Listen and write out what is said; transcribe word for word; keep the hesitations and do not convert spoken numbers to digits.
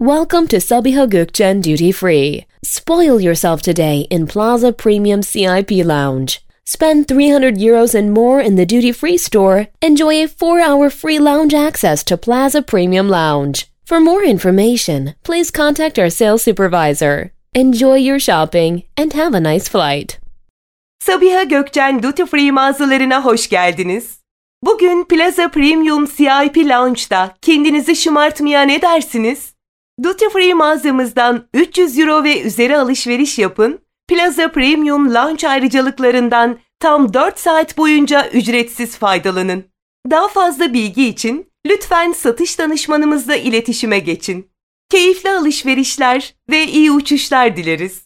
Welcome to Sabiha Gökçen Duty Free. Spoil yourself today in Plaza Premium C I P Lounge. Spend three hundred euros and more in the duty-free store. Enjoy a four-hour free lounge access to Plaza Premium Lounge. For more information, please contact our sales supervisor. Enjoy your shopping and have a nice flight. Sabiha Gökçen Duty Free mağazalarına hoş geldiniz. Bugün Plaza Premium C I P Lounge'da kendinizi şımartmaya ne dersiniz? Duty Free mağazamızdan üç yüz euro ve üzeri alışveriş yapın. Plaza Premium Lounge ayrıcalıklarından tam dört saat boyunca ücretsiz faydalanın. Daha fazla bilgi için lütfen satış danışmanımızla iletişime geçin. Keyifli alışverişler ve iyi uçuşlar dileriz.